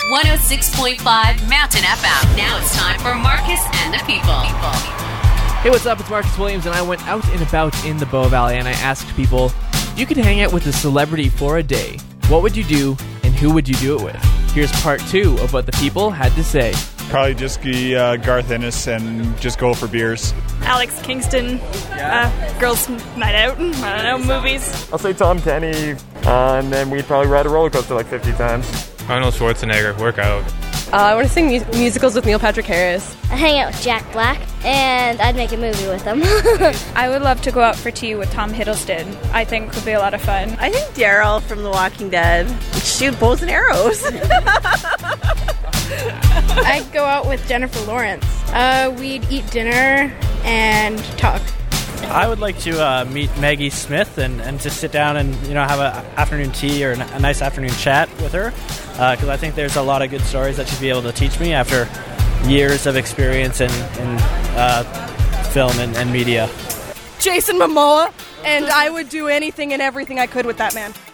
106.5 Mountain FM. Now it's time for Marcus and the People. Hey, what's up? It's Marcus Williams, and I went out and about in the Bow Valley, and I asked people, if you could hang out with a celebrity for a day, what would you do, and who would you do it with? Here's part 2 of what the people had to say. Probably just be Garth Ennis and just go for beers. Alex Kingston, girls' night out, I don't know, movies. I'll say Tom Kenny, and then we'd probably ride a roller coaster like 50 times. Arnold Schwarzenegger, workout. I want to sing musicals with Neil Patrick Harris. I'd hang out with Jack Black, and I'd make a movie with him. I would love to go out for tea with Tom Hiddleston. I think would be a lot of fun. I think Daryl from The Walking Dead. Shoot bows and arrows. I'd go out with Jennifer Lawrence. We'd eat dinner and talk. I would like to meet Maggie Smith and just sit down and have an afternoon tea or a nice afternoon chat with her, because I think there's a lot of good stories that she'd be able to teach me after years of experience in film and media. Jason Momoa, and I would do anything and everything I could with that man.